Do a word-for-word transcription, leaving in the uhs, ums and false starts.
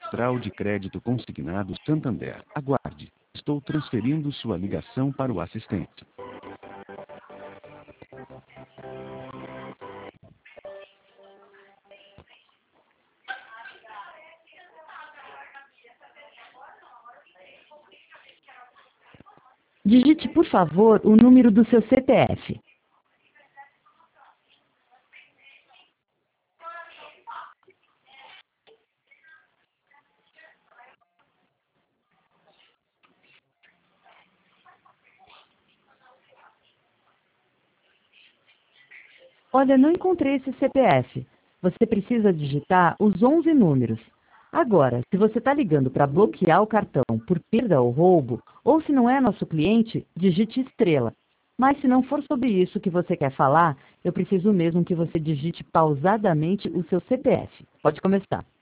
Central de Crédito Consignado Santander. Aguarde. Estou transferindo sua ligação para o assistente. Digite, por favor, o número do seu C P F. Olha, não encontrei esse C P F. Você precisa digitar os onze números. Agora, se você está ligando para bloquear o cartão por perda ou roubo, ou se não é nosso cliente, digite estrela. Mas se não for sobre isso que você quer falar, eu preciso mesmo que você digite pausadamente o seu C P F. Pode começar.